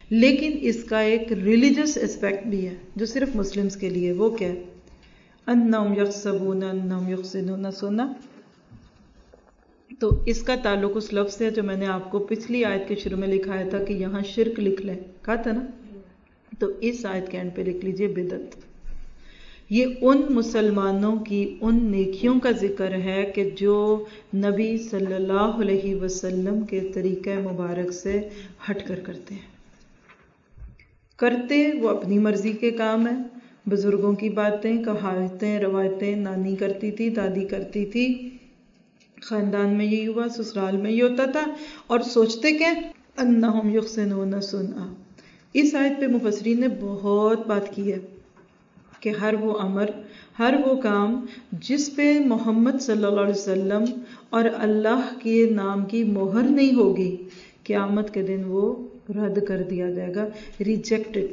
لیکن اس کا ایک ریلیجس اسپیکٹ بھی ہے جو صرف مسلمز کے لیے. وہ کیا ہے؟ انہم یحسبون انہم یحسنون صنعا. تو اس کا تعلق اس لفظ سے جو میں نے آپ کو پچھلی آیت کے شروع میں لکھایا تھا کہ یہاں شرک لکھ لیں، کہا تھا نا، تو اس آیت کے اینڈ پہ لکھ لیجئے بدعت. یہ ان مسلمانوں کی ان نیکیوں کا ذکر ہے کہ جو نبی صلی اللہ علیہ وسلم کے طریقہ مبارک سے ہٹ کر کرتے ہیں. کرتے وہ اپنی مرضی کے کام ہیں، بزرگوں کی باتیں، کہاوتیں، روایتیں نانی کرتی تھی، دادی کرتی تھی، خاندان میں یہ ہوا، سسرال میں یہ ہوتا تھا، اور سوچتے کہ انہم یحسنون صنعا. اس آیت پہ مفسرین نے بہت بات کی ہے کہ ہر وہ امر، ہر وہ کام جس پہ محمد صلی اللہ علیہ وسلم اور اللہ کے نام کی مہر نہیں ہوگی، قیامت کے دن وہ رد کر دیا جائے گا، ریجیکٹڈ.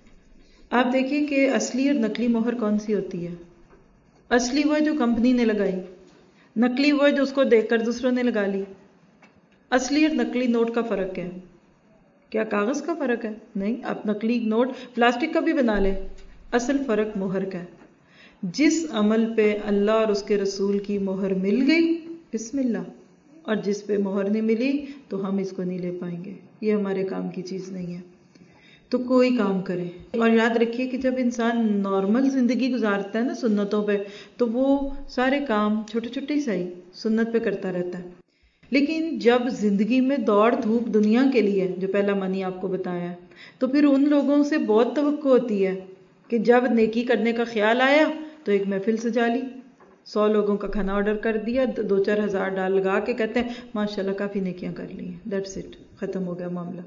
آپ دیکھیے کہ اصلی اور نقلی مہر کون سی ہوتی ہے؟ اصلی وہ جو کمپنی نے لگائی، نقلی وہ جو اس کو دیکھ کر دوسروں نے لگا لی. اصلی اور نقلی نوٹ کا فرق ہے کیا کاغذ کا فرق ہے؟ نہیں. آپ نقلی نوٹ پلاسٹک کا بھی بنا لیں، اصل فرق مہر کا ہے. جس عمل پہ اللہ اور اس کے رسول کی مہر مل گئی بسم اللہ، اور جس پہ مہر نہیں ملی تو ہم اس کو نہیں لے پائیں گے، یہ ہمارے کام کی چیز نہیں ہے. تو کوئی کام کرے، اور یاد رکھیے کہ جب انسان نارمل زندگی گزارتا ہے نا سنتوں پہ، تو وہ سارے کام چھوٹے چھوٹے ہی صحیح سنت پہ کرتا رہتا ہے. لیکن جب زندگی میں دوڑ دھوپ دنیا کے لیے، جو پہلا منی آپ کو بتایا ہے، تو پھر ان لوگوں سے بہت توقع ہوتی ہے کہ جب نیکی کرنے کا خیال آیا تو ایک محفل سجا لی، 100 لوگوں کا کھانا آرڈر کر دیا، 2-4 ہزار ڈال لگا کے کہتے ہیں ماشاءاللہ کافی نیکیاں کر لی ہیں، دیٹس اٹ، ختم ہو گیا معاملہ.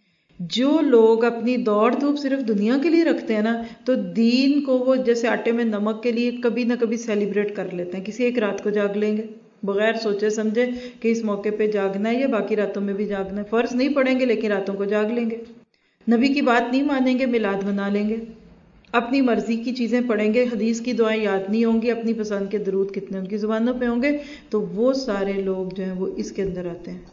جو لوگ اپنی دوڑ دھوپ صرف دنیا کے لیے رکھتے ہیں نا، تو دین کو وہ جیسے آٹے میں نمک کے لیے کبھی نہ کبھی سیلیبریٹ کر لیتے ہیں. کسی ایک رات کو جاگ لیں گے بغیر سوچے سمجھے کہ اس موقع پہ جاگنا ہے یا باقی راتوں میں بھی جاگنا ہے. فرض نہیں پڑھیں گے لیکن راتوں کو جاگ لیں گے. نبی کی بات نہیں مانیں گے، میلاد منا لیں گے. اپنی مرضی کی چیزیں پڑھیں گے، حدیث کی دعائیں یاد نہیں ہوں گی، اپنی پسند کے درود کتنے ان کی زبانوں پہ ہوں گے. تو وہ سارے لوگ جو ہیں وہ اس کے اندر آتے ہیں.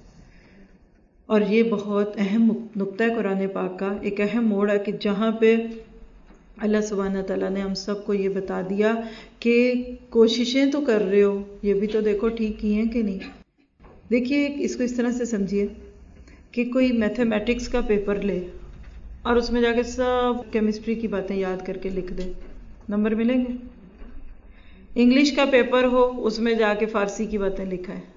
اور یہ بہت اہم نقطہ ہے قرآن پاک کا، ایک اہم موڑ ہے کہ جہاں پہ اللہ سبحانہ تعالیٰ نے ہم سب کو یہ بتا دیا کہ کوششیں تو کر رہے ہو، یہ بھی تو دیکھو ٹھیک کی ہیں کہ نہیں. دیکھیے اس کو اس طرح سے سمجھیے کہ کوئی میتھمیٹکس کا پیپر لے اور اس میں جا کے سب کیمسٹری کی باتیں یاد کر کے لکھ دے، نمبر ملیں گے؟ انگلش کا پیپر ہو، اس میں جا کے فارسی کی باتیں لکھا ہے.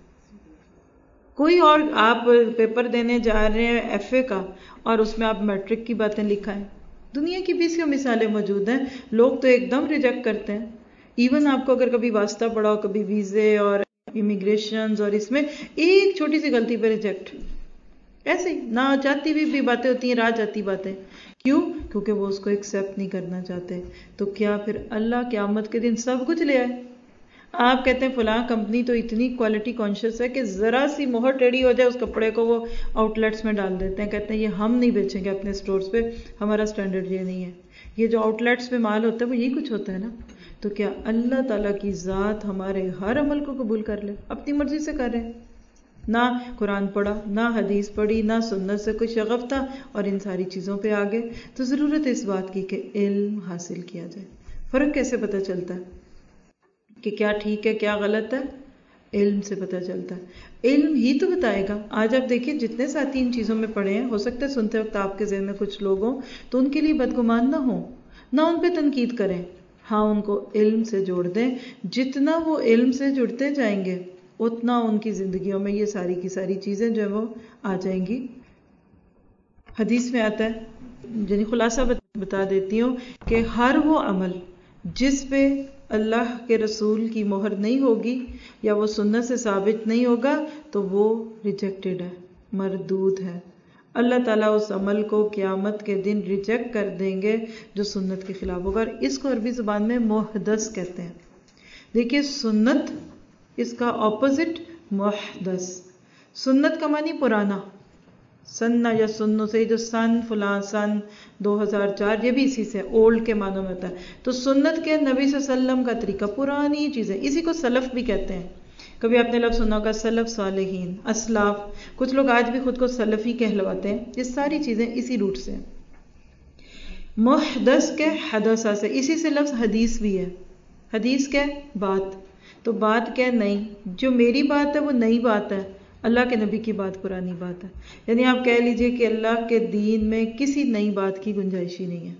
کوئی اور آپ پیپر دینے جا رہے ہیں ایف اے کا اور اس میں آپ میٹرک کی باتیں لکھا ہے. دنیا کی 20 مثالیں موجود ہیں. لوگ تو ایک دم ریجیکٹ کرتے ہیں. ایون آپ کو اگر کبھی واسطہ پڑا ہو، کبھی ویزے اور امیگریشنز، اور اس میں ایک چھوٹی سی غلطی پہ ریجیکٹ. ایسے ہی نہ چاہتی ہوئی بھی باتیں ہوتی ہیں، راہ جاتی باتیں. کیوں؟ کیونکہ وہ اس کو ایکسیپٹ نہیں کرنا چاہتے. تو کیا پھر اللہ قیامت کے دن سب کچھ لے آئے؟ آپ کہتے ہیں فلاں کمپنی تو اتنی کوالٹی کانشیس ہے کہ ذرا سی مہر ٹیڑھی ہو جائے اس کپڑے کو وہ آؤٹ لیٹس میں ڈال دیتے ہیں. کہتے ہیں یہ ہم نہیں بیچیں گے اپنے سٹورز پہ، ہمارا سٹینڈرڈ یہ نہیں ہے. یہ جو آؤٹ لیٹس پہ مال ہوتا ہے وہ یہی کچھ ہوتا ہے نا. تو کیا اللہ تعالیٰ کی ذات ہمارے ہر عمل کو قبول کر لے؟ اپنی مرضی سے کر رہے ہیں. نہ قرآن پڑھا، نہ حدیث پڑھی، نہ سنت سے کوئی شغف تھا، اور ان ساری چیزوں پہ آگے. تو ضرورت ہے اس بات کی کہ علم حاصل کیا جائے. فرق کیسے پتہ چلتا ہے کہ کیا ٹھیک ہے کیا غلط ہے؟ علم سے پتہ چلتا ہے. علم ہی تو بتائے گا. آج آپ دیکھیں جتنے ساتھی ان چیزوں میں پڑھے ہیں، ہو سکتا ہے سنتے وقت آپ کے ذہن میں کچھ لوگ ہوں تو ان کے لیے بدگمان نہ ہوں، نہ ان پہ تنقید کریں. ہاں ان کو علم سے جوڑ دیں. جتنا وہ علم سے جڑتے جائیں گے اتنا ان کی زندگیوں میں یہ ساری کی ساری چیزیں جو ہیں وہ آ جائیں گی. حدیث میں آتا ہے، یعنی خلاصہ بتا دیتی ہوں کہ ہر وہ عمل جس پہ اللہ کے رسول کی مہر نہیں ہوگی یا وہ سنت سے ثابت نہیں ہوگا تو وہ ریجیکٹڈ ہے، مردود ہے. اللہ تعالیٰ اس عمل کو قیامت کے دن ریجیکٹ کر دیں گے جو سنت کے خلاف ہوگا. اور اس کو عربی زبان میں محدث کہتے ہیں. دیکھیے سنت، اس کا اپوزٹ محدث. سنت کا معنی پرانا، سنہ یا سنو سے جو سن فلاں سن 2004، یہ بھی اسی سے اولڈ کے معنوں میں ہوتا ہے. تو سنت کے نبی صلی اللہ علیہ وسلم کا طریقہ، پرانی چیزیں، اسی کو سلف بھی کہتے ہیں. کبھی آپ نے لفظ سنا ہوگا سلف صالحین، اسلاف، کچھ لوگ آج بھی خود کو سلفی کہلواتے ہیں. یہ ساری چیزیں اسی روٹ سے ہیں. محدث کے حدثہ سے، اسی سے لفظ حدیث بھی ہے. حدیث کیا ہے؟ بات. تو بات کیا ہے؟ نئی. جو میری بات ہے وہ نئی بات ہے، اللہ کے نبی کی بات پرانی بات ہے. یعنی آپ کہہ لیجئے کہ اللہ کے دین میں کسی نئی بات کی گنجائش ہی نہیں ہے.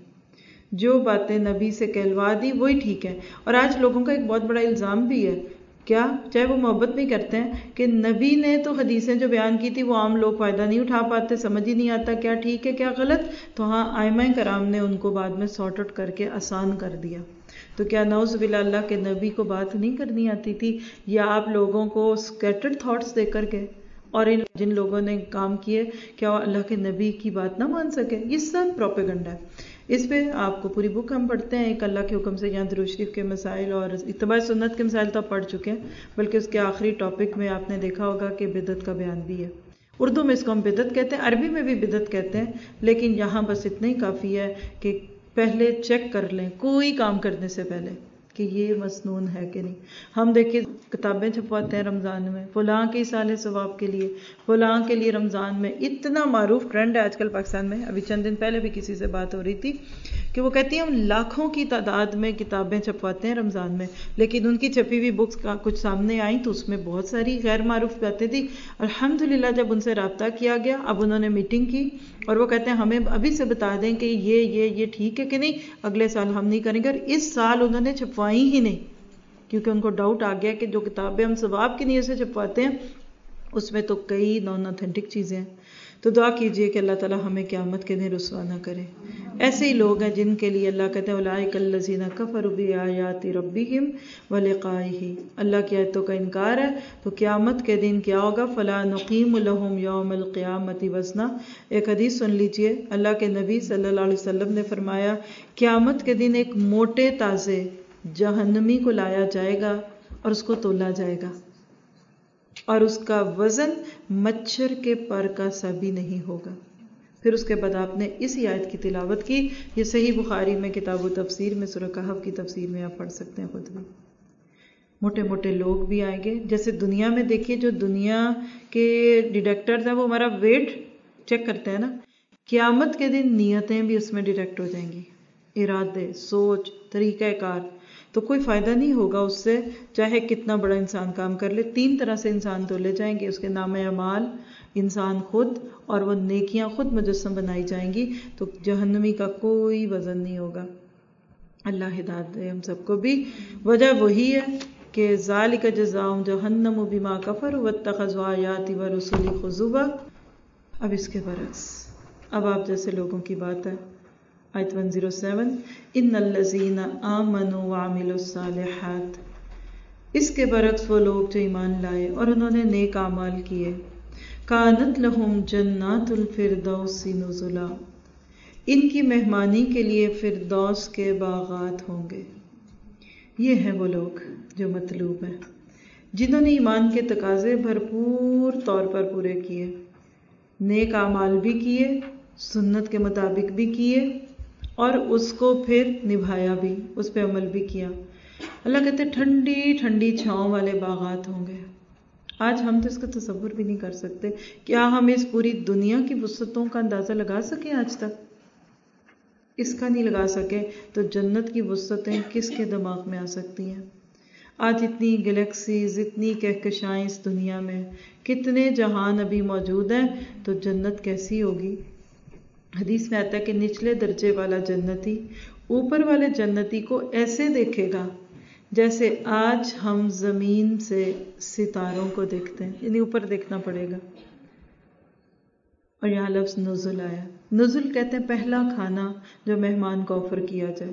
جو باتیں نبی سے کہلوا دی وہی ٹھیک ہے. اور آج لوگوں کا ایک بہت بڑا الزام بھی ہے، کیا چاہے وہ محبت بھی کرتے ہیں، کہ نبی نے تو حدیثیں جو بیان کی تھی وہ عام لوگ فائدہ نہیں اٹھا پاتے، سمجھ ہی نہیں آتا کیا ٹھیک ہے کیا غلط. تو ہاں ائمہ کرام نے ان کو بعد میں سارٹ آؤٹ کر کے آسان کر دیا. تو کیا نعوذ باللہ اللہ کے نبی کو بات نہیں کرنی آتی تھی؟ یا آپ لوگوں کو اسکیٹرڈ تھاٹس دے کر کے، اور جن لوگوں نے کام کیے کیا وہ اللہ کے نبی کی بات نہ مان سکے؟ یہ سب پروپیگنڈا ہے. اس پہ آپ کو پوری بک ہم پڑھتے ہیں، ایک اللہ کے حکم سے یہاں درود شریف کے مسائل اور اتباع سنت کے مسائل تو آپ پڑھ چکے ہیں، بلکہ اس کے آخری ٹاپک میں آپ نے دیکھا ہوگا کہ بدعت کا بیان بھی ہے. اردو میں اس کو ہم بدعت کہتے ہیں، عربی میں بھی بدعت کہتے ہیں، لیکن یہاں بس اتنا ہی کافی ہے کہ پہلے چیک کر لیں کوئی کام کرنے سے پہلے کہ یہ مسنون ہے کہ نہیں. ہم دیکھیں کتابیں چھپواتے ہیں رمضان میں، فلاں کے سال ثواب کے لیے، فلاں کے لیے رمضان میں. اتنا معروف ٹرینڈ ہے آج کل پاکستان میں. ابھی چند دن پہلے بھی کسی سے بات ہو رہی تھی کہ وہ کہتی ہیں ہم لاکھوں کی تعداد میں کتابیں چھپواتے ہیں رمضان میں، لیکن ان کی چھپی ہوئی بکس کا کچھ سامنے آئیں تو اس میں بہت ساری غیر معروف باتیں تھی. الحمدللہ جب ان سے رابطہ کیا گیا، اب انہوں نے میٹنگ کی اور وہ کہتے ہیں ہمیں ابھی سے بتا دیں کہ یہ ٹھیک ہے کہ نہیں، اگلے سال ہم نہیں کریں گے. اور اس سال انہوں نے چھپوائی ہی نہیں، کیونکہ ان کو ڈاؤٹ آ گیا کہ جو کتابیں ہم ثواب کی نیت سے چھپواتے ہیں اس میں تو کئی نان اوتھینٹک چیزیں ہیں. تو دعا کیجئے کہ اللہ تعالی ہمیں قیامت کے دن رسوا نہ کرے. ایسے ہی لوگ ہیں جن کے لیے اللہ کہتے ہیں اولئک الذین کفروا بآیات ربہم ولقائہ، اللہ کی آیتوں کا انکار ہے تو قیامت کے دن کیا ہوگا؟ فلا نقیم لہم یوم القیامت وزنا. ایک حدیث سن لیجئے، اللہ کے نبی صلی اللہ علیہ وسلم نے فرمایا قیامت کے دن ایک موٹے تازے جہنمی کو لایا جائے گا اور اس کو تولا جائے گا، اور اس کا وزن مچھر کے پر کا سا بھی نہیں ہوگا. پھر اس کے بعد آپ نے اسی آیت کی تلاوت کی. یہ صحیح بخاری میں کتاب و تفسیر میں سورہ کہف کی تفسیر میں آپ پڑھ سکتے ہیں خود بھی. موٹے موٹے لوگ بھی آئیں گے. جیسے دنیا میں دیکھیے جو دنیا کے ڈیٹیکٹرز ہیں وہ ہمارا ویٹ چیک کرتے ہیں نا، قیامت کے دن نیتیں بھی اس میں ڈیٹیکٹ ہو جائیں گی، ارادے، سوچ، طریقہ کار. تو کوئی فائدہ نہیں ہوگا اس سے، چاہے کتنا بڑا انسان کام کر لے. 3 طرح سے انسان تولے جائیں گے، اس کے نام اعمال، انسان خود، اور وہ نیکیاں خود مجسم بنائی جائیں گی. تو جہنمی کا کوئی وزن نہیں ہوگا. اللہ ہدایت دے ہم سب کو بھی. وجہ وہی ہے کہ ذالک جزاؤہم جہنم بما کفروا واتخذوا آیاتی ورسلی خضوا. اب اس کے برعکس، اب آپ جیسے لوگوں کی بات ہے. آیت 107 ان الذین آمنوا وعملوا الصالحات. اس کے برعکس وہ لوگ جو ایمان لائے اور انہوں نے نیک اعمال کیے، کانت لہم جنات الفردوس نزلا، ان کی مہمانی کے لیے فردوس کے باغات ہوں گے. یہ ہیں وہ لوگ جو مطلوب ہیں، جنہوں نے ایمان کے تقاضے بھرپور طور پر پورے کیے، نیک اعمال بھی کیے، سنت کے مطابق بھی کیے، اور اس کو پھر نبھایا بھی، اس پہ عمل بھی کیا. اللہ کہتے ہیں ٹھنڈی ٹھنڈی چھاؤں والے باغات ہوں گے. آج ہم تو اس کا تصور بھی نہیں کر سکتے. کیا ہم اس پوری دنیا کی وسعتوں کا اندازہ لگا سکیں؟ آج تک اس کا نہیں لگا سکے تو جنت کی وسعتیں کس کے دماغ میں آ سکتی ہیں؟ آج اتنی گلیکسیز، اتنی کہکشائیں اس دنیا میں، کتنے جہان ابھی موجود ہیں، تو جنت کیسی ہوگی؟ حدیث میں آتا ہے کہ نچلے درجے والا جنتی اوپر والے جنتی کو ایسے دیکھے گا جیسے آج ہم زمین سے ستاروں کو دیکھتے ہیں، یعنی اوپر دیکھنا پڑے گا. اور یہاں لفظ نزل آیا. نزل کہتے ہیں پہلا کھانا جو مہمان کو آفر کیا جائے.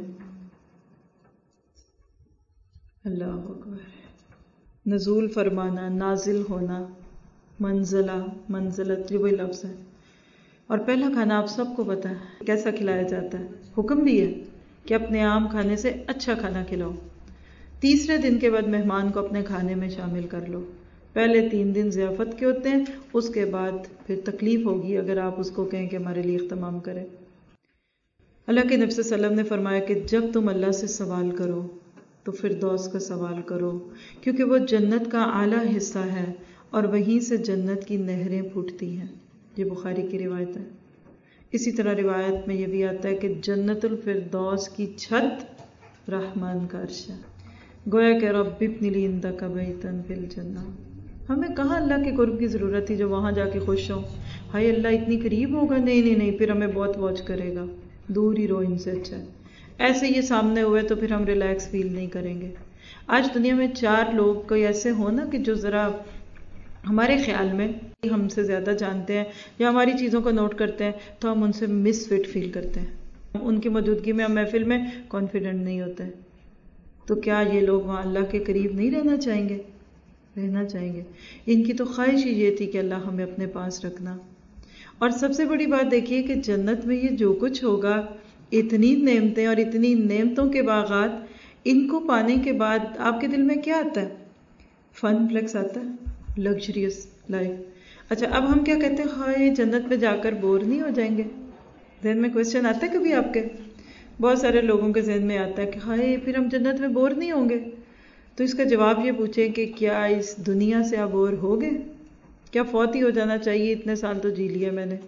اللہ اکبر. نزول فرمانا، نازل ہونا، منزلہ، منزلت، یہ وہی لفظ ہے. اور پہلا کھانا آپ سب کو پتا ہے کیسا کھلایا جاتا ہے. حکم بھی ہے کہ اپنے عام کھانے سے اچھا کھانا کھلاؤ. 3 دن کے بعد مہمان کو اپنے کھانے میں شامل کر لو. پہلے 3 دن ضیافت کے ہوتے ہیں، اس کے بعد پھر تکلیف ہوگی اگر آپ اس کو کہیں کہ ہمارے لیے اہتمام کریں. اللہ کے نبی صلی اللہ علیہ وسلم نے فرمایا کہ جب تم اللہ سے سوال کرو تو فردوس کا سوال کرو، کیونکہ وہ جنت کا اعلیٰ حصہ ہے اور وہیں سے جنت کی نہریں پھوٹتی ہیں۔ یہ بخاری کی روایت ہے۔ اسی طرح روایت میں یہ بھی آتا ہے کہ جنت الفردوس کی چھت رحمان کا عرش ہے۔ گویا کہ رب ابن لی عندک بیتا فی الجنہ، ہمیں کہاں اللہ کے قرب کی ضرورت تھی جو وہاں جا کے خوش ہوں؟ ہائے اللہ اتنی قریب ہوگا، نہیں، پھر ہمیں بہت واچ کرے گا، دور ہی رہو ان سے، اچھا ہے ایسے یہ سامنے ہوئے تو پھر ہم ریلیکس فیل نہیں کریں گے۔ آج دنیا میں 4 لوگ کوئی ایسے ہوں نا کہ جو ذرا ہمارے خیال میں ہم سے زیادہ جانتے ہیں یا ہماری چیزوں کو نوٹ کرتے ہیں تو ہم ان سے مس فٹ فیل کرتے ہیں، ان کی موجودگی میں ہم محفل میں کانفیڈنٹ نہیں ہوتے۔ تو کیا یہ لوگ وہاں اللہ کے قریب نہیں رہنا چاہیں گے؟ رہنا چاہیں گے۔ ان کی تو خواہش ہی یہ تھی کہ اللہ ہمیں اپنے پاس رکھنا۔ اور سب سے بڑی بات دیکھیے کہ جنت میں یہ جو کچھ ہوگا، اتنی نعمتیں اور اتنی نعمتوں کے باغات، ان کو پانے کے بعد آپ کے دل میں کیا آتا ہے؟ فن فلیکس آتا ہے، لگژریس لائف۔ اچھا اب ہم کیا کہتے ہیں، ہائے جنت میں جا کر بور نہیں ہو جائیں گے؟ ذہن میں کوشچن آتا ہے کبھی آپ کے؟ بہت سارے لوگوں کے ذہن میں آتا ہے کہ ہائے پھر ہم جنت میں بور نہیں ہوں گے۔ تو اس کا جواب یہ پوچھیں کہ کیا اس دنیا سے آپ بور ہو گئے؟ کیا فوت ہی ہو جانا چاہیے؟ اتنے سال تو جی لیا میں نے۔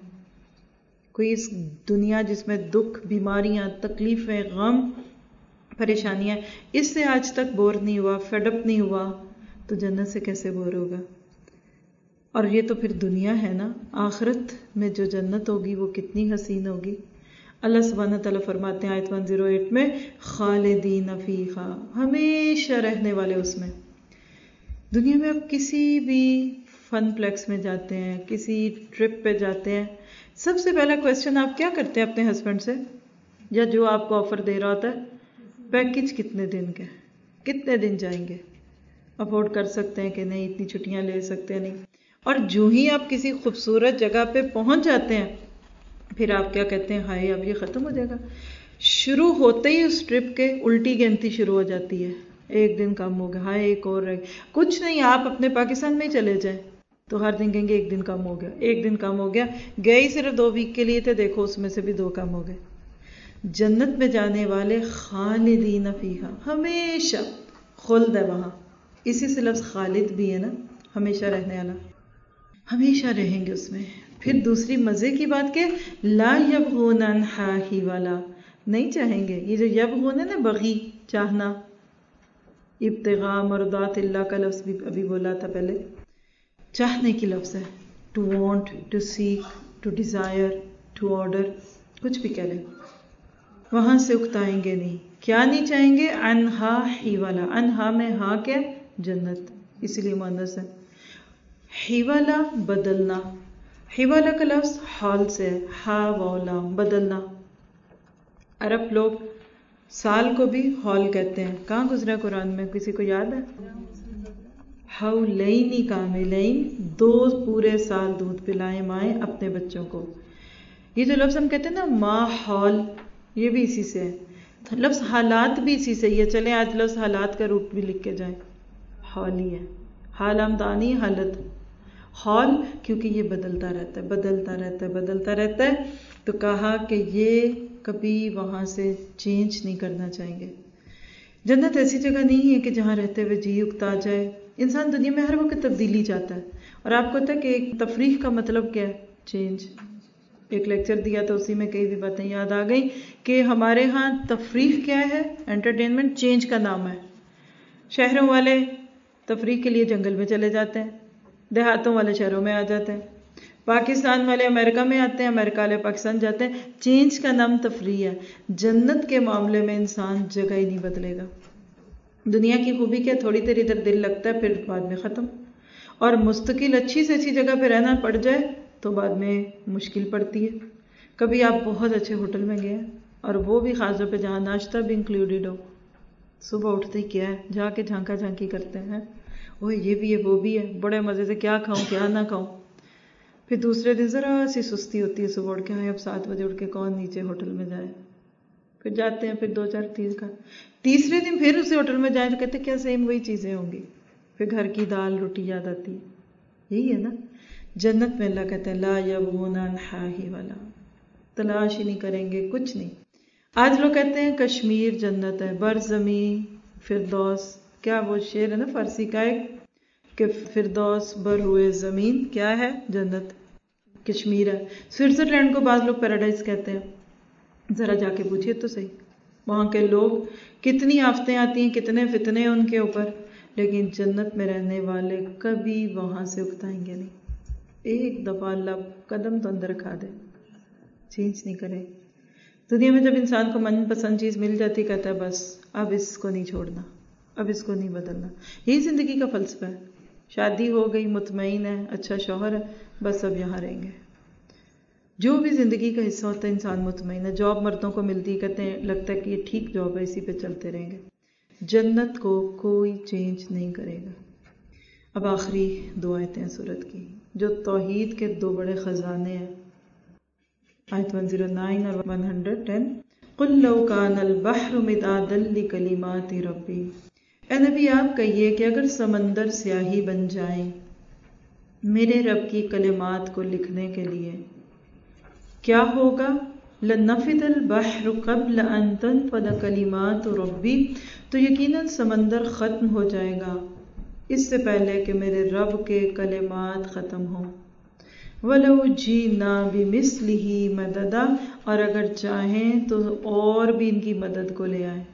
کوئی اس دنیا جس میں دکھ، بیماریاں، تکلیفیں، غم، پریشانیاں، اس سے آج تک بور نہیں ہوا، فیڈ اپ نہیں ہوا، تو جنت سے کیسے بور ہوگا؟ اور یہ تو پھر دنیا ہے نا، آخرت میں جو جنت ہوگی وہ کتنی حسین ہوگی۔ اللہ سبحانہ تعالیٰ فرماتے ہیں آیت 108 میں، خالدین فیہا، ہمیشہ رہنے والے اس میں۔ دنیا میں آپ کسی بھی فن پلیکس میں جاتے ہیں، کسی ٹرپ پہ جاتے ہیں، سب سے پہلا کویسچن آپ کیا کرتے ہیں اپنے ہسبینڈ سے یا جو آپ کو آفر دے رہا ہوتا ہے؟ پیکج کتنے دن کا، کتنے دن جائیں گے، افورڈ کر سکتے ہیں کہ نہیں، اتنی چھٹیاں لے سکتے ہیں نہیں۔ اور جو ہی آپ کسی خوبصورت جگہ پہ پہنچ جاتے ہیں پھر آپ کیا کہتے ہیں، ہائے اب یہ ختم ہو جائے گا۔ شروع ہوتے ہی اس ٹرپ کے الٹی گنتی شروع ہو جاتی ہے، ایک دن کم ہو گیا، ہائے ایک اور رہ گیا۔ کچھ نہیں، آپ اپنے پاکستان میں ہی چلے جائیں تو ہر دن کہیں گے ایک دن کم ہو گیا، ایک دن کم ہو گیا، گئے ہی صرف 2 ویک کے لیے تھے، دیکھو اس میں سے بھی 2 کم ہو گئے۔ جنت میں جانے والے خالدین فیہا، ہمیشہ خلد ہے وہاں، اسی سے لفظ خالد بھی ہے نا، ہمیشہ رہنے والا، ہمیشہ رہیں گے اس میں۔ پھر دوسری مزے کی بات کہ لا یبغون عنہا حولا، نہیں چاہیں گے۔ یہ جو یبغون ہے نا، بغی، چاہنا، ابتغاء مرضات اللہ کا لفظ بھی ابھی بولا تھا پہلے، چاہنے کی لفظ ہے، to want, to seek, to desire, to order, کچھ بھی کہہ لیں، وہاں سے اکتائیں گے نہیں۔ کیا نہیں چاہیں گے؟ عنہا حولا، عنہا میں ہا کیا؟ جنت، اسی لیے مؤنث ہے۔ حولا بدلنا، حوالہ کا لفظ حال سے ہے، ہا واو لام، بدلنا۔ عرب لوگ سال کو بھی حول کہتے ہیں، کہاں گزرا قرآن میں، کسی کو یاد ہے؟ حولین کاملین، 2 پورے سال دودھ پلائیں مائیں اپنے بچوں کو۔ یہ جو لفظ ہم کہتے ہیں نا ما حول، یہ بھی اسی سے ہے، لفظ حالات بھی اسی سے ہی ہے۔ چلیں آج لفظ حالات کا روپ بھی لکھ کے جائیں، حول ہی ہے، حال آمدانی حالت، حال کیونکہ یہ بدلتا رہتا ہے، بدلتا رہتا ہے، بدلتا رہتا ہے، تو کہا کہ یہ کبھی وہاں سے چینج نہیں کرنا چاہیں گے۔ جنت ایسی جگہ نہیں ہے کہ جہاں رہتے ہوئے جی اکتا جائے۔ انسان دنیا میں ہر وقت تبدیلی چاہتا ہے، اور آپ کو پتہ ہے کہ ایک تفریح کا مطلب کیا ہے؟ چینج۔ ایک لیکچر دیا تو اسی میں کئی بھی باتیں یاد آ گئیں کہ ہمارے ہاں تفریح کیا ہے؟ انٹرٹینمنٹ چینج کا نام ہے۔ شہروں والے تفریح کے لیے جنگل میں چلے جاتے ہیں، دیہاتوں والے شہروں میں آ جاتے ہیں، پاکستان والے امریکہ میں آتے ہیں، امریکہ والے پاکستان جاتے ہیں۔ چینج کا نام تفریح ہے۔ جنت کے معاملے میں انسان جگہ ہی نہیں بدلے گا۔ دنیا کی خوبی کیا، تھوڑی دیر ادھر دل لگتا ہے پھر بعد میں ختم، اور مستقل اچھی سے اچھی جگہ پہ رہنا پڑ جائے تو بعد میں مشکل پڑتی ہے۔ کبھی آپ بہت اچھے ہوٹل میں گئے اور وہ بھی خاص طور پہ جہاں ناشتہ بھی انکلوڈیڈ ہو، صبح اٹھتے ہی کیا ہے، جا کے جھانکا جھانکی کرتے ہیں، وہ یہ بھی ہے وہ بھی ہے، بڑے مزے سے کیا کھاؤں کیا نہ کھاؤں۔ پھر دوسرے دن ذرا سی سستی ہوتی ہے، صبح اٹھ کے اب 7 بجے اٹھ کے کون نیچے ہوٹل میں جائے، پھر جاتے ہیں، پھر 2-4 کا تیسرے دن پھر اسی ہوٹل میں جائیں تو کہتے ہیں کیا سیم وہی چیزیں ہوں گی، پھر گھر کی دال روٹی یاد آتی ہے۔ یہی ہے نا جنت میں، اللہ کہتے ہیں لا یبغون عنہا حولا، تلاش ہی نہیں کریں گے کچھ نہیں۔ آج لوگ کہتے ہیں کشمیر جنت ہے، برزمیں فردوس، کیا وہ شعر ہے نا فارسی کا ایک کہ فردوس بر روئے زمین کیا ہے؟ جنت، کشمیر ہے۔ سوئٹزرلینڈ کو بعض لوگ پیراڈائز کہتے ہیں، ذرا جا کے پوچھئے تو صحیح وہاں کے لوگ، کتنی آفتیں آتی ہیں، کتنے فتنے ہیں ان کے اوپر، لیکن جنت میں رہنے والے کبھی وہاں سے اکتائیں گے نہیں۔ ایک دفعہ اللہ قدم تو اندر رکھا دے، چینج نہیں کرے۔ دنیا میں جب انسان کو من پسند چیز مل جاتی کہتا ہے بس اب اس کو نہیں چھوڑنا، اب اس کو نہیں بدلنا۔ یہی زندگی کا فلسفہ ہے۔ شادی ہو گئی، مطمئن ہے، اچھا شوہر ہے، بس اب یہاں رہیں گے۔ جو بھی زندگی کا حصہ ہوتا ہے انسان مطمئن ہے۔ جاب مردوں کو ملتی ہے، کہتے ہیں لگتا ہے کہ یہ ٹھیک جاب ہے، اسی پہ چلتے رہیں گے۔ جنت کو کوئی چینج نہیں کرے گا۔ اب آخری دو آیتیں ہیں سورت کی جو توحید کے دو بڑے خزانے ہیں، آیت 109 اور 110۔ قُلْ لَوْ كَانَ الْبَحْرُ مِدَادًا لِكَلِمَاتِ رَبِّي، اے نبی آپ کہیے کہ اگر سمندر سیاہی بن جائیں میرے رب کی کلمات کو لکھنے کے لیے، کیا ہوگا؟ لَنَفِدَ الْبَحْرُ قَبْلَ أَن تَنفَدَ كَلِمَاتُ رَبِّي، تو یقیناً سمندر ختم ہو جائے گا اس سے پہلے کہ میرے رب کے کلمات ختم ہوں۔ وَلَوْ جِئْنَا بِمِثْلِهِ مَدَدًا، اور اگر چاہیں تو اور بھی ان کی مدد کو لے آئیں۔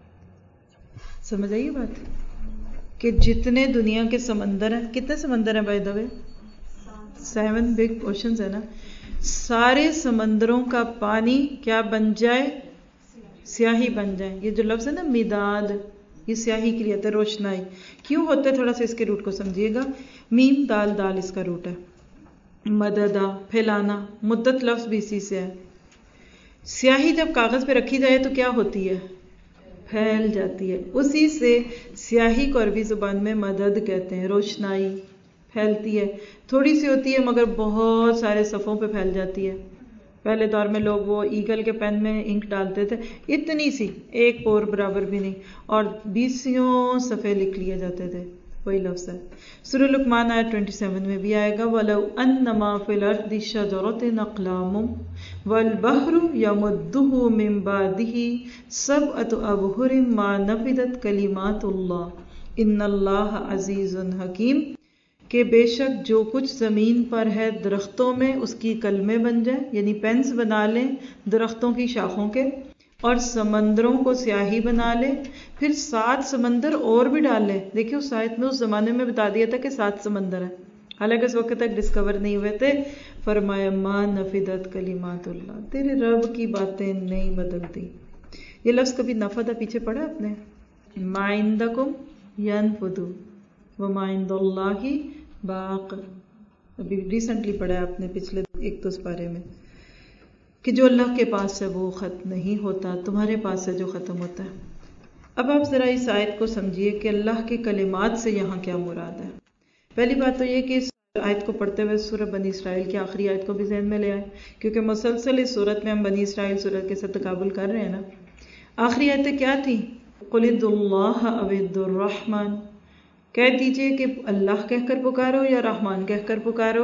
سمجھ آئیے بات کہ جتنے دنیا کے سمندر ہیں، کتنے سمندر ہیں by the way? 7 big oceans ہے نا، سارے سمندروں کا پانی کیا بن جائے؟ سیاہی بن جائے۔ یہ جو لفظ ہے نا مداد، یہ سیاہی کے لیے آتا ہے، روشنائی۔ کیوں ہوتا ہے؟ تھوڑا سا اس کے روٹ کو سمجھیے گا۔ میم دال دال اس کا روٹ ہے، مددہ پھیلانا، مدت لفظ بھی اسی سے ہے۔ سیاہی جب کاغذ پہ رکھی جائے تو کیا ہوتی ہے؟ پھیل جاتی ہے۔ اسی سے سیاہی کو عربی زبان میں مدد کہتے ہیں، روشنائی پھیلتی ہے، تھوڑی سی ہوتی ہے مگر بہت سارے صفوں پہ پھیل جاتی ہے۔ پہلے دور میں لوگ وہ ایگل کے پین میں انک ڈالتے تھے، اتنی سی ایک پور برابر بھی نہیں، اور 20 صفحے لکھ لیے جاتے تھے۔ وہی لفظ ہے۔ سورہ لقمان آیت 27 میں بھی آئے گا وَلَوْ أَنَّمَا فِي الْأَرْضِ شَجَرَةٌ أَقْلَامٌ وَالْبَحْرُ يَمُدُّهُ مِن بَعْدِهِ سَبْعَةُ أَبْحُرٍ مَا نَفِدَتْ كَلِمَاتُ اللَّهِ إِنَّ اللَّهَ عَزِيزٌ حَكِيمٌ، کہ بے شک جو کچھ زمین پر ہے درختوں میں اس کی کلمے بن جائیں، یعنی پینس بنا لیں درختوں کی شاخوں کے، اور سمندروں کو سیاہی بنا لے، پھر 7 سمندر اور بھی ڈال لے۔ دیکھیں اس آیت میں اس زمانے میں بتا دیا تھا کہ 7 سمندر ہیں، حالانکہ اس وقت تک ڈسکور نہیں ہوئے تھے۔ فرمایا ما نفدت کلمات اللہ، تیرے رب کی باتیں نہیں بدلتی۔ یہ لفظ کبھی نفدہ پیچھے پڑھا آپ نے؟ ما عندکم ینفد وما عند اللہ باق، ابھی ریسنٹلی پڑھا ہے آپ نے پچھلے 1-2 پارے میں، کہ جو اللہ کے پاس ہے وہ ختم نہیں ہوتا، تمہارے پاس ہے جو ختم ہوتا ہے۔ اب آپ ذرا اس آیت کو سمجھیے کہ اللہ کے کلمات سے یہاں کیا مراد ہے۔ پہلی بات تو یہ کہ اس آیت کو پڑھتے ہوئے سورہ بنی اسرائیل کی آخری آیت کو بھی ذہن میں لے آئے، کیونکہ مسلسل اس صورت میں ہم بنی اسرائیل صورت کے ساتھ تقابل کر رہے ہیں نا۔ آخری آیتیں کیا تھیں؟ قُلِ ادعُوا اللَّهَ أَوِ ادعُوا الرَّحْمَنَ، کہہ دیجئے کہ اللہ کہہ کر پکارو یا رحمان کہہ کر پکارو۔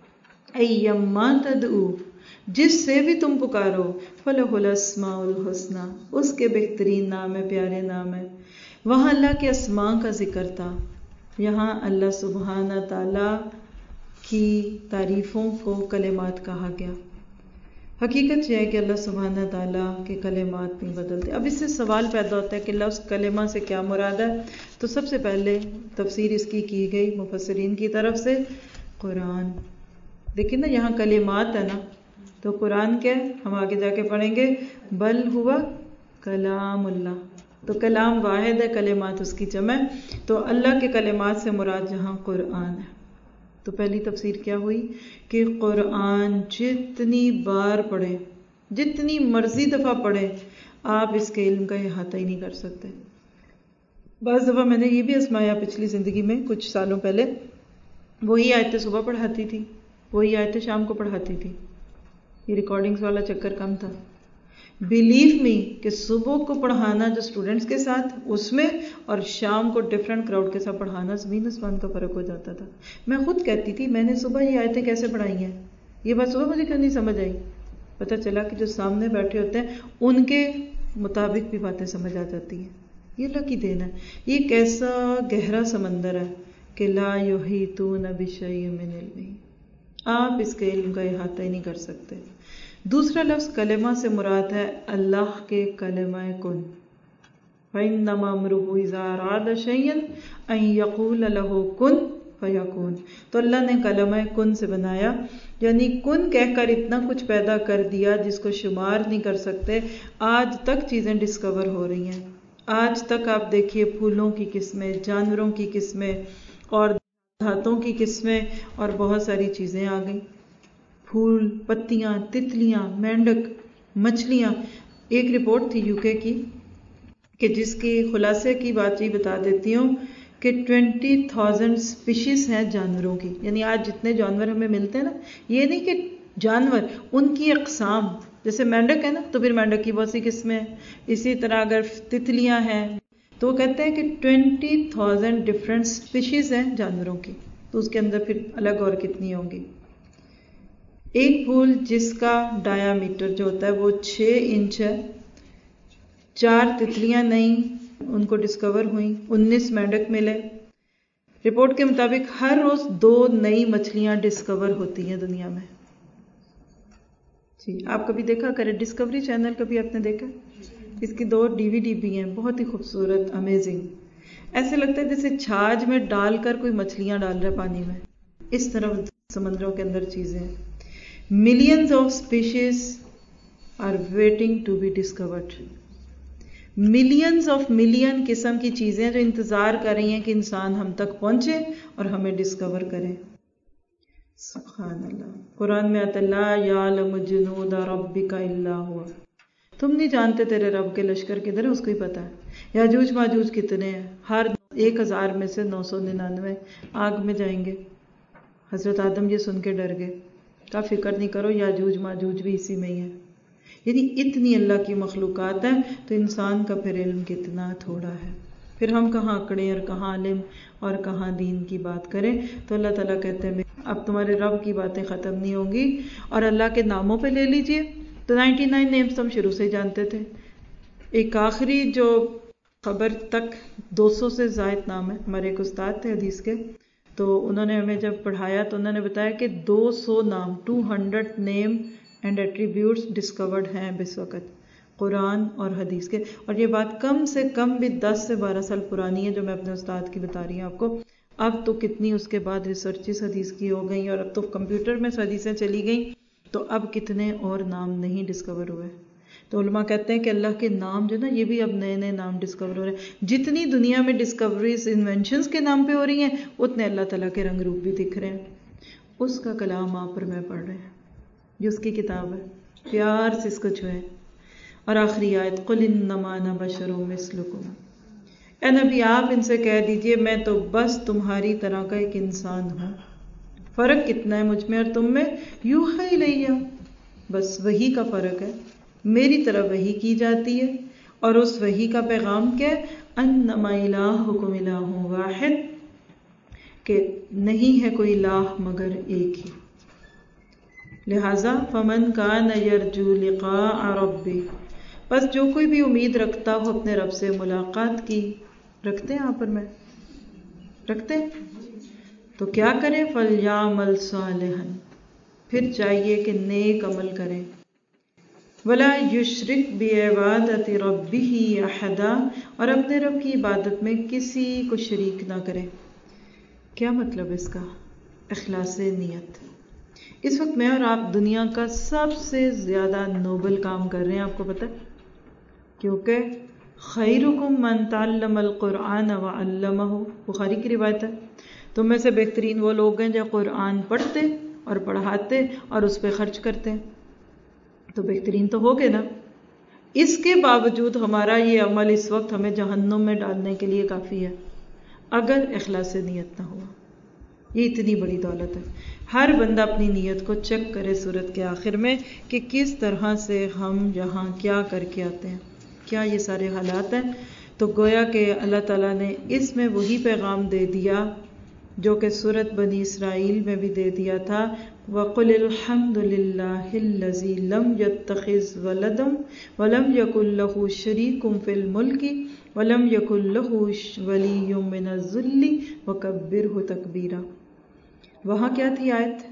ایما تدعو، جس سے بھی تم پکارو، فَلَهُ الْأَسْمَاءُ الْحُسْنَى، اس کے بہترین نام ہے، پیارے نام ہے۔ وہاں اللہ کے اسماء کا ذکر تھا، یہاں اللہ سبحانہ تعالی کی تعریفوں کو کلمات کہا گیا۔ حقیقت یہ ہے کہ اللہ سبحانہ تعالیٰ کے کلمات نہیں بدلتے۔ اب اس سے سوال پیدا ہوتا ہے کہ لفظ کلمہ سے کیا مراد ہے؟ تو سب سے پہلے تفسیر اس کی گئی مفسرین کی طرف سے قرآن۔ دیکھیں نا یہاں کلمات ہے نا، تو قرآن کیا ہے؟ ہم آگے جا کے پڑھیں گے بل ہوا کلام اللہ، تو کلام واحد ہے، کلمات اس کی جمع، تو اللہ کے کلمات سے مراد جہاں قرآن ہے۔ تو پہلی تفسیر کیا ہوئی کہ قرآن جتنی بار پڑھیں، جتنی مرضی دفعہ پڑھیں، آپ اس کے علم کا احاطہ ہی نہیں کر سکتے۔ بعض دفعہ میں نے یہ بھی آزمایا پچھلی زندگی میں، کچھ سالوں پہلے، وہی آیتیں صبح پڑھاتی تھی، وہی آیتیں شام کو پڑھاتی تھی، یہ ریکارڈنگز والا چکر کم تھا۔ بلیو می کہ صبح کو پڑھانا جو اسٹوڈنٹس کے ساتھ اس میں، اور شام کو ڈفرینٹ کراؤڈ کے ساتھ پڑھانا، زمین آسمان کا فرق ہو جاتا تھا۔ میں خود کہتی تھی میں نے صبح یہ آیتیں کیسے پڑھائی ہیں، یہ بات صبح مجھے کیوں نہیں سمجھ آئی؟ پتہ چلا کہ جو سامنے بیٹھے ہوتے ہیں ان کے مطابق بھی باتیں سمجھ آ جاتی ہیں۔ یہ اللہ کی دین ہے. یہ کیسا گہرا سمندر ہے کہ لا یحیطون بشیء من علمہ، آپ اس کے علم کا احاطہ ہی نہیں کر سکتے. دوسرا لفظ کلمہ سے مراد ہے اللہ کے کلمہ کن. فإنما أمره إذا أراد شيئا أن يقول له كن فيكون. تو اللہ نے کلمہ کن سے بنایا، یعنی کن کہہ کر اتنا کچھ پیدا کر دیا جس کو شمار نہیں کر سکتے. آج تک چیزیں ڈسکور ہو رہی ہیں. آج تک آپ دیکھیے پھولوں کی قسمیں، جانوروں کی قسمیں اور دھاتوں کی قسمیں اور بہت ساری چیزیں آ گئیں. پھول، پتیاں، تتلیاں، مینڈک، مچھلیاں. ایک رپورٹ تھی UK کی کہ جس کی خلاصے کی بات یہ بتا دیتی ہوں کہ 20,000 اسپیشیز ہیں جانوروں کی. یعنی آج جتنے جانور ہمیں ملتے ہیں نا، یہ نہیں کہ جانور، ان کی اقسام. جیسے مینڈک ہے نا تو پھر مینڈک کی بہت سی قسمیں ہیں. اسی طرح اگر تتلیاں ہیں تو وہ کہتے ہیں کہ 20,000 ڈفرینٹ اسپیشیز ہیں جانوروں کی. تو اس کے اندر پھر الگ اور کتنی ہوں گی. ایک پھول جس کا ڈایا میٹر جو ہوتا ہے وہ 6 انچ ہے. 4 تتلیاں نئی ان کو ڈسکور ہوئیں، 19 مینڈک ملے. رپورٹ کے مطابق ہر روز 2 نئی مچھلیاں ڈسکور ہوتی ہیں دنیا میں. جی آپ کبھی دیکھا کرے ڈسکوری چینل، کبھی آپ نے دیکھا؟ اس کی 2 DVD بھی ہیں، بہت ہی خوبصورت، امیزنگ. ایسے لگتا ہے جیسے چھاچھ میں ڈال کر کوئی مچھلیاں ڈال رہا ہے پانی میں. اس طرح سمندروں کے اندر چیزیں ہیں. Millions of species are waiting to be discovered. Millions of million قسم کی چیزیں جو انتظار کر رہی ہیں کہ انسان ہم تک پہنچے اور ہمیں ڈسکور کرے. سبحان اللہ. قرآن میں آتا لا یعلم جنود ربک الا هو. تم نہیں جانتے تیرے رب کے لشکر کدھر ہے، اس کو ہی پتا ہے. یاجوج ماجوج کتنے ہیں؟ ہر 1000 میں سے 999 آگ میں جائیں گے. حضرت آدم یہ سن کے ڈر گئے، کہا فکر نہیں کرو، یاجوج ماجوج بھی اسی میں ہی ہے. یعنی اتنی اللہ کی مخلوقات ہیں تو انسان کا پھر علم کتنا تھوڑا ہے. پھر ہم کہاں اکڑیں اور کہاں علم اور کہاں دین کی بات کریں. تو اللہ تعالیٰ کہتے ہیں اب تمہارے رب کی باتیں ختم نہیں ہوں گی. اور اللہ کے ناموں پہ لے لیجئے تو 99 نیمز تو ہم شروع سے جانتے تھے. ایک آخری جو خبر تک 200 سے زائد نام ہے. ہمارے ایک استاد تھے حدیث کے، تو انہوں نے ہمیں جب پڑھایا تو انہوں نے بتایا کہ 200 نام 200 نیم اینڈ ایٹریبیوٹس ڈسکورڈ ہیں اس وقت قرآن اور حدیث کے. اور یہ بات کم سے کم بھی 10 سے 12 سال پرانی ہے جو میں اپنے استاد کی بتا رہی ہوں آپ کو. اب تو کتنی اس کے بعد ریسرچز حدیث کی ہو گئیں اور اب تو کمپیوٹر میں حدیثیں چلی گئیں، تو اب کتنے اور نام نہیں ڈسکور ہوئے. تو علماء کہتے ہیں کہ اللہ کے نام جو نا یہ بھی اب نئے نئے نام ڈسکور ہو رہے ہیں. جتنی دنیا میں ڈسکوریز انوینشنز کے نام پہ ہو رہی ہیں اتنے اللہ تعالیٰ کے رنگ روپ بھی دکھ رہے ہیں. اس کا کلام آپ اور میں پڑھ رہے ہیں، یہ اس کی کتاب ہے. پیار سے اس کو چھوئیں. اور آخری آیت قل انما انا بشر مثلکم. اے نبی آپ ان سے کہہ دیجئے میں تو بس تمہاری طرح کا ایک انسان ہوں. فرق کتنا ہے مجھ میں اور تم میں؟ یوحی الیہ، بس وحی کا فرق ہے. میری طرف وحی کی جاتی ہے اور اس وحی کا پیغام کیا ہے؟ انما الہکم الہ واحد، کہ نہیں ہے کوئی الہ مگر ایک ہی. لہذا فمن کان یرجو لقاء ربہ، بس جو کوئی بھی امید رکھتا ہو اپنے رب سے ملاقات کی. رکھتے ہیں آپ اور میں؟ رکھتے ہیں تو کیا کریں؟ فلیعمل صالحا، پھر چاہیے کہ نیک عمل کریں. ولا یشرک بعبادۃ ربہ احدا، اور اپنے رب کی عبادت میں کسی کو شریک نہ کرے. کیا مطلب اس کا؟ اخلاص نیت. اس وقت میں اور آپ دنیا کا سب سے زیادہ نوبل کام کر رہے ہیں، آپ کو پتہ، کیونکہ خیرکم من تعلم القرآن وعلمہ، بخاری کی روایت ہے. تم میں سے بہترین وہ لوگ ہیں جو قرآن پڑھتے اور پڑھاتے اور اس پہ خرچ کرتے ہیں. تو بہترین تو ہوگے نا. اس کے باوجود ہمارا یہ عمل اس وقت ہمیں جہنم میں ڈالنے کے لیے کافی ہے اگر اخلاص نیت نہ ہوا. یہ اتنی بڑی دولت ہے. ہر بندہ اپنی نیت کو چیک کرے سورت کے آخر میں کہ کس طرح سے ہم یہاں کیا کر کے آتے ہیں. کیا یہ سارے حالات ہیں؟ تو گویا کہ اللہ تعالیٰ نے اس میں وہی پیغام دے دیا جو کہ سورت بنی اسرائیل میں بھی دے دیا تھا، وَقُلِ الْحَمْدُ لِلَّهِ الَّذِي لَمْ يَتَّخِذْ وَلَدًا وَلَمْ يَكُنْ لَهُ شَرِيكٌ فِي الْمُلْكِ وَلَمْ يَكُنْ لَهُ وَلِيٌّ مِّنَ الذُّلِّ وَكَبِّرْهُ تَكْبِيرًا۔ وہاں کیا تھی آیت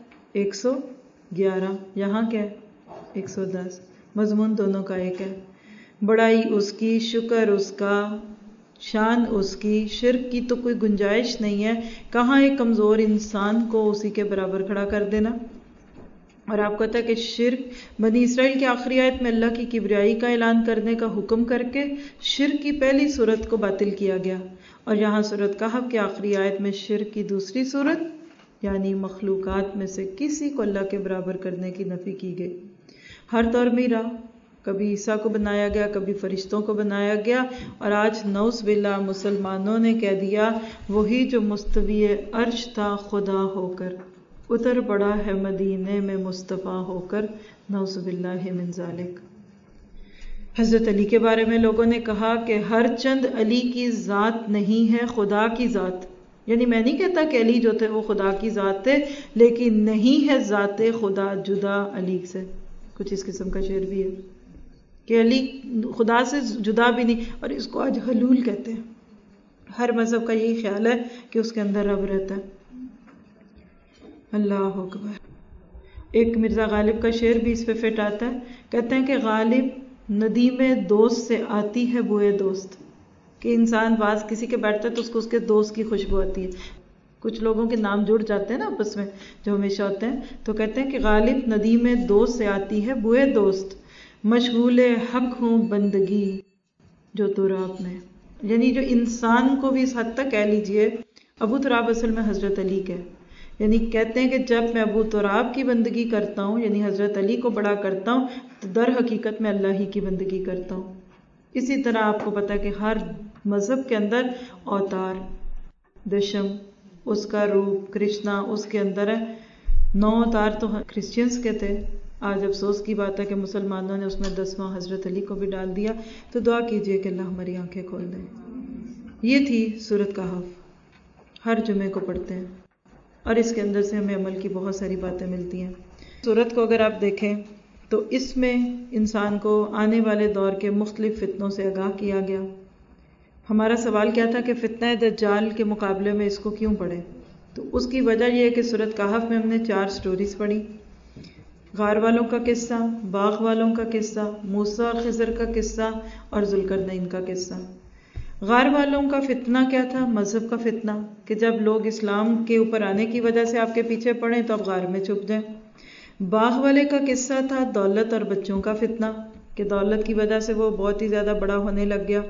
111، یہاں کیا ہے 110، مضمون دونوں کا ایک ہے۔ بڑائی اس کی، شکر اس کا، شان اس کی، شرک کی تو کوئی گنجائش نہیں ہے۔ کہاں ایک کمزور انسان کو اسی کے برابر کھڑا کر دینا۔ اور آپ کو پتا ہے کہ شرک بنی اسرائیل کی آخری آیت میں اللہ کی کبریائی کا اعلان کرنے کا حکم کر کے شرک کی پہلی صورت کو باطل کیا گیا، اور یہاں سورۃ کہف کی آخری آیت میں شرک کی دوسری صورت یعنی مخلوقات میں سے کسی کو اللہ کے برابر کرنے کی نفی کی گئی۔ ہر دور میں رہا، کبھی عیسیٰ کو بنایا گیا، کبھی فرشتوں کو بنایا گیا، اور آج نعوذ باللہ مسلمانوں نے کہہ دیا وہی جو مستوی عرش تھا خدا ہو کر اتر پڑا ہے مدینے میں مصطفیٰ ہو کر، نعوذ باللہ من ذالک۔ حضرت علی کے بارے میں لوگوں نے کہا کہ ہر چند علی کی ذات نہیں ہے، خدا کی ذات، یعنی میں نہیں کہتا کہ علی جو تھے وہ خدا کی ذات تھے، لیکن نہیں ہے ذات خدا جدا علی سے۔ کچھ اس قسم کا شعر بھی ہے کہ علی خدا سے جدا بھی نہیں، اور اس کو آج حلول کہتے ہیں۔ ہر مذہب کا یہی خیال ہے کہ اس کے اندر رب رہتا ہے۔ اللہ اکبر۔ ایک مرزا غالب کا شعر بھی اس پہ فٹ آتا ہے، کہتے ہیں کہ غالب ندیم دوست سے آتی ہے بوئے دوست، کہ انسان بعض کسی کے بیٹھتا ہے تو اس کو اس کے دوست کی خوشبو آتی ہے۔ کچھ لوگوں کے نام جڑ جاتے ہیں نا آپس میں جو ہمیشہ ہوتے ہیں، تو کہتے ہیں کہ غالب ندیم دوست سے آتی ہے بوئے دوست، مشغول حق ہوں بندگی جو تراب میں، یعنی جو انسان کو بھی اس حد تک کہہ لیجئے ابو تراب اصل میں حضرت علی کے، یعنی کہتے ہیں کہ جب میں ابو تراب کی بندگی کرتا ہوں یعنی حضرت علی کو بڑا کرتا ہوں تو در حقیقت میں اللہ ہی کی بندگی کرتا ہوں۔ اسی طرح آپ کو پتہ ہے کہ ہر مذہب کے اندر اوتار، دشم اس کا روپ، کرشنا اس کے اندر ہے۔ 9 اوتار تو کرسچنز کے تھے، آج افسوس کی بات ہے کہ مسلمانوں نے اس میں 10واں حضرت علی کو بھی ڈال دیا، تو دعا کیجئے کہ اللہ ہماری آنکھیں کھول دے۔ یہ تھی سورۃ کہف، ہر جمعے کو پڑھتے ہیں، اور اس کے اندر سے ہمیں عمل کی بہت ساری باتیں ملتی ہیں۔ سورت کو اگر آپ دیکھیں تو اس میں انسان کو آنے والے دور کے مختلف فتنوں سے آگاہ کیا گیا۔ ہمارا سوال کیا تھا کہ فتنہ دجال کے مقابلے میں اس کو کیوں پڑھیں؟ تو اس کی وجہ یہ ہے کہ سورۃ کہف میں ہم نے 4 سٹوریز پڑھی، غار والوں کا قصہ، باغ والوں کا قصہ، موسیٰ اور خضر کا قصہ، اور ذوالقرنین کا قصہ۔ غار والوں کا فتنہ کیا تھا؟ مذہب کا فتنہ، کہ جب لوگ اسلام کے اوپر آنے کی وجہ سے آپ کے پیچھے پڑیں تو آپ غار میں چھپ جائیں۔ باغ والے کا قصہ تھا دولت اور بچوں کا فتنہ، کہ دولت کی وجہ سے وہ بہت ہی زیادہ بڑا ہونے لگ گیا۔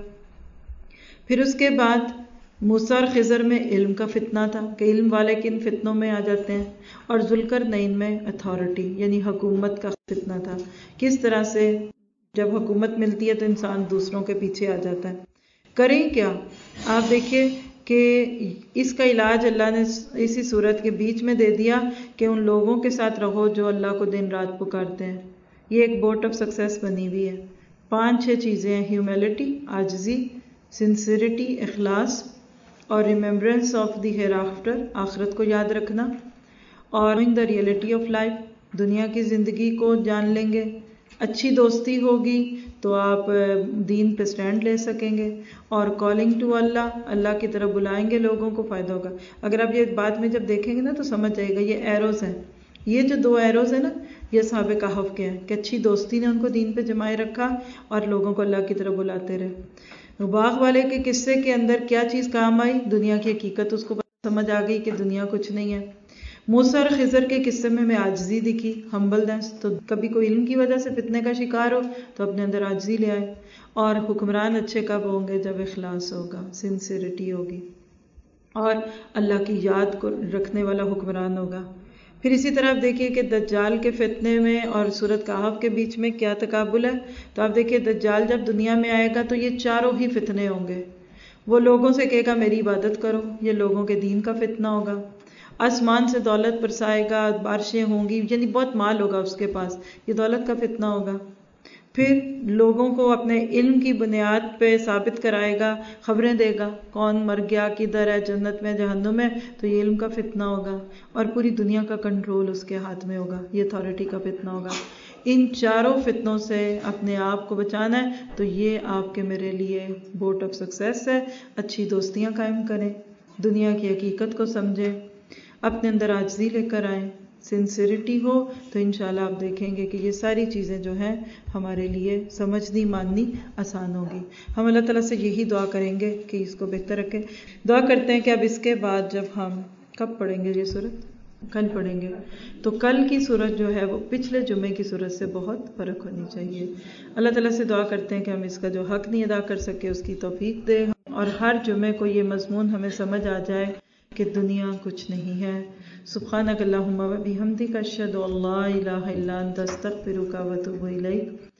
پھر اس کے بعد موسیٰ اور خضر میں علم کا فتنہ تھا کہ علم والے کن فتنوں میں آ جاتے ہیں، اور ذوالقرنین میں اتھارٹی یعنی حکومت کا فتنہ تھا، کس طرح سے جب حکومت ملتی ہے تو انسان دوسروں کے پیچھے آ جاتا ہے۔ کریں کیا؟ آپ دیکھیے کہ اس کا علاج اللہ نے اسی صورت کے بیچ میں دے دیا کہ ان لوگوں کے ساتھ رہو جو اللہ کو دن رات پکارتے ہیں۔ یہ ایک بوٹ آف سکسیس بنی ہوئی ہے۔ 5-6 چیزیں ہیں، ہیومیلٹی عاجزی، سنسیریٹی اخلاص، اور ریممبرنس آف دی ہیئر آفٹر آخرت کو یاد رکھنا، اور in the reality of life دنیا کی زندگی کو جان لیں گے۔ اچھی دوستی ہوگی تو آپ دین پہ سٹینڈ لے سکیں گے، اور کالنگ ٹو اللہ، اللہ کی طرف بلائیں گے لوگوں کو، فائدہ ہوگا۔ اگر آپ یہ بعد میں جب دیکھیں گے نا تو سمجھ جائے گا یہ ایروز ہیں، یہ جو 2 ایروز ہیں نا یہ اصحاب کہف کے ہیں کہ اچھی دوستی نے ان کو دین پہ جمائے رکھا اور لوگوں کو اللہ کی طرف بلاتے رہے۔ باغ والے کے قصے کے اندر کیا چیز کام آئی؟ دنیا کی حقیقت اس کو سمجھ آ گئی کہ دنیا کچھ نہیں ہے۔ موسیٰ اور خضر کے قصے میں عاجزی دکھی، ہمبلنس، تو کبھی کوئی علم کی وجہ سے فتنے کا شکار ہو تو اپنے اندر عاجزی لے آئے۔ اور حکمران اچھے کب ہوں گے؟ جب اخلاص ہوگا، سنسیریٹی ہوگی، اور اللہ کی یاد کو رکھنے والا حکمران ہوگا۔ پھر اسی طرح آپ دیکھیے کہ دجال کے فتنے میں اور سورۃ کہف کے بیچ میں کیا تقابل ہے، تو آپ دیکھیے دجال جب دنیا میں آئے گا تو یہ 4 ہی فتنے ہوں گے۔ وہ لوگوں سے کہے گا میری عبادت کرو، یہ لوگوں کے دین کا فتنہ ہوگا۔ آسمان سے دولت برسائے گا، بارشیں ہوں گی، یعنی بہت مال ہوگا اس کے پاس، یہ دولت کا فتنہ ہوگا۔ پھر لوگوں کو اپنے علم کی بنیاد پہ ثابت کرائے گا، خبریں دے گا، کون مر گیا، کدھر ہے، جنت میں، جہنم میں، تو یہ علم کا فتنہ ہوگا، اور پوری دنیا کا کنٹرول اس کے ہاتھ میں ہوگا، یہ اتھارٹی کا فتنہ ہوگا۔ ان چاروں فتنوں سے اپنے آپ کو بچانا ہے تو یہ آپ کے میرے لیے بوٹ آف سکسیس ہے۔ اچھی دوستیاں قائم کریں، دنیا کی حقیقت کو سمجھیں، اپنے اندر عاجزی لے کر آئیں، سنسیریٹی ہو تو انشاءاللہ آپ دیکھیں گے کہ یہ ساری چیزیں جو ہیں ہمارے لیے سمجھنی ماننی آسان ہوگی۔ ہم اللہ تعالیٰ سے یہی دعا کریں گے کہ اس کو بہتر رکھے۔ دعا کرتے ہیں کہ اب اس کے بعد جب ہم کب پڑھیں گے یہ سورت؟ کل پڑھیں گے، تو کل کی سورت جو ہے وہ پچھلے جمعے کی سورت سے بہت فرق ہونی چاہیے۔ اللہ تعالیٰ سے دعا کرتے ہیں کہ ہم اس کا جو حق نہیں ادا کر سکے اس کی توفیق دے، اور ہر جمعے کو یہ مضمون ہمیں سمجھ آ جائے کہ دنیا کچھ نہیں ہے۔ سبحانک اللہم و بحمدک، اشہد ان لا الہ الا انت، استغفرک و اتوب الیک۔